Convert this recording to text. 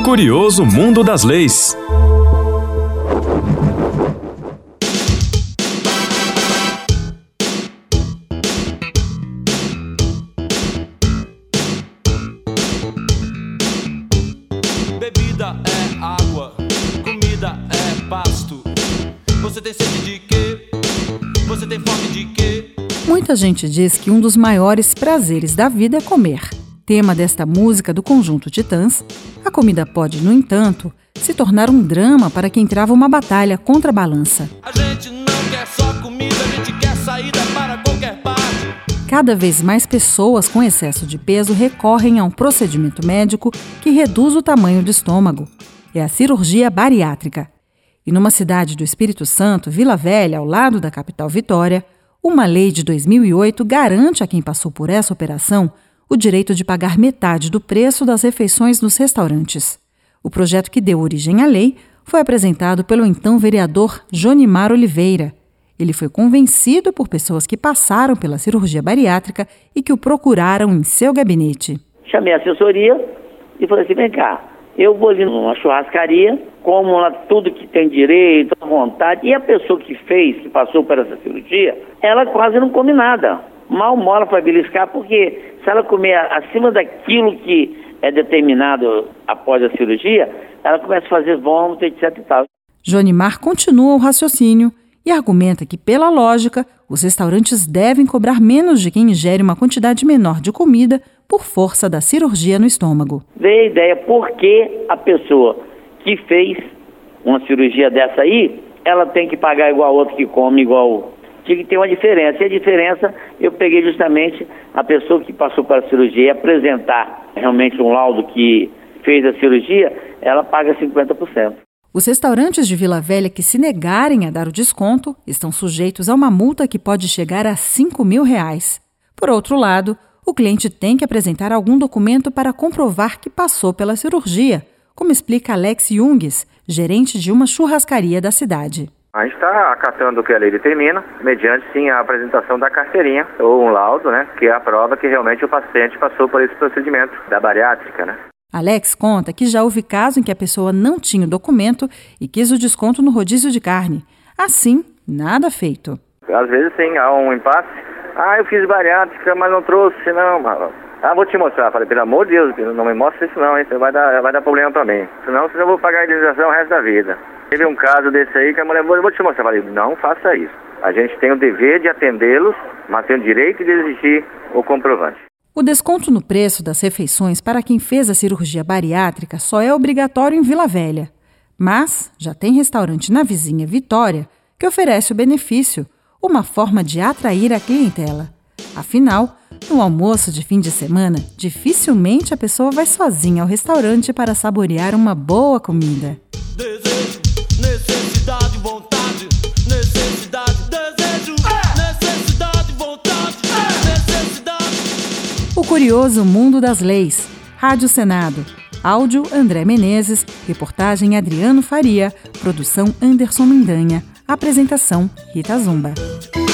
curioso mundo das leis. Bebida é água, comida é pasto. Você tem sede de quê? Você tem fome de quê? Muita gente diz que um dos maiores prazeres da vida é comer. Tema desta música do conjunto Titãs, a comida pode, no entanto, se tornar um drama para quem trava uma batalha contra a balança. A gente não quer só comida, a gente quer saída para qualquer parte. Cada vez mais pessoas com excesso de peso recorrem a um procedimento médico que reduz o tamanho do estômago. É a cirurgia bariátrica. E numa cidade do Espírito Santo, Vila Velha, ao lado da capital Vitória, uma lei de 2008 garante a quem passou por essa operação o direito de pagar metade do preço das refeições nos restaurantes. O projeto que deu origem à lei foi apresentado pelo então vereador Jonimar Oliveira. Ele foi convencido por pessoas que passaram pela cirurgia bariátrica e que o procuraram em seu gabinete. Chamei a assessoria e falei assim, vem cá, eu vou ali numa churrascaria, como lá tudo que tem direito, à vontade, e a pessoa que fez, que passou por essa cirurgia, ela quase não come nada. Mal mora para beliscar, porque se ela comer acima daquilo que é determinado após a cirurgia, ela começa a fazer vômito, etc e tal. Jonimar continua o raciocínio e argumenta que, pela lógica, os restaurantes devem cobrar menos de quem ingere uma quantidade menor de comida por força da cirurgia no estômago. Veio a ideia por que a pessoa que fez uma cirurgia dessa aí, ela tem que pagar igual a outra que come igual. Tinha que ter uma diferença. E a diferença, eu peguei justamente a pessoa que passou para a cirurgia e apresentar realmente um laudo que fez a cirurgia, ela paga 50%. Os restaurantes de Vila Velha que se negarem a dar o desconto estão sujeitos a uma multa que pode chegar a R$5.000. Por outro lado, o cliente tem que apresentar algum documento para comprovar que passou pela cirurgia, como explica Alex Junges, gerente de uma churrascaria da cidade. A gente está acatando o que a lei determina, mediante sim a apresentação da carteirinha ou um laudo, que é a prova que realmente o paciente passou por esse procedimento da bariátrica, Alex conta que já houve caso em que a pessoa não tinha o documento e quis o desconto no rodízio de carne. Assim, nada feito. Às vezes sim, há um impasse. Eu fiz bariátrica, mas não trouxe, não. Vou te mostrar. Falei, pelo amor de Deus, não me mostra isso não, hein? Vai dar problema pra mim. Senão eu vou pagar a indenização o resto da vida. Teve um caso desse aí que a mulher, vou te mostrar. Falei, não faça isso. A gente tem o dever de atendê-los, mas tem o direito de exigir o comprovante. O desconto no preço das refeições para quem fez a cirurgia bariátrica só é obrigatório em Vila Velha. Mas já tem restaurante na vizinha Vitória que oferece o benefício, uma forma de atrair a clientela. Afinal, no almoço de fim de semana, dificilmente a pessoa vai sozinha ao restaurante para saborear uma boa comida. Desejo, necessidade, vontade, necessidade, desejo, necessidade, vontade, necessidade. O curioso mundo das leis. Rádio Senado. Áudio André Menezes. Reportagem Adriano Faria. Produção Anderson Mendanha. Apresentação Rita Zumba.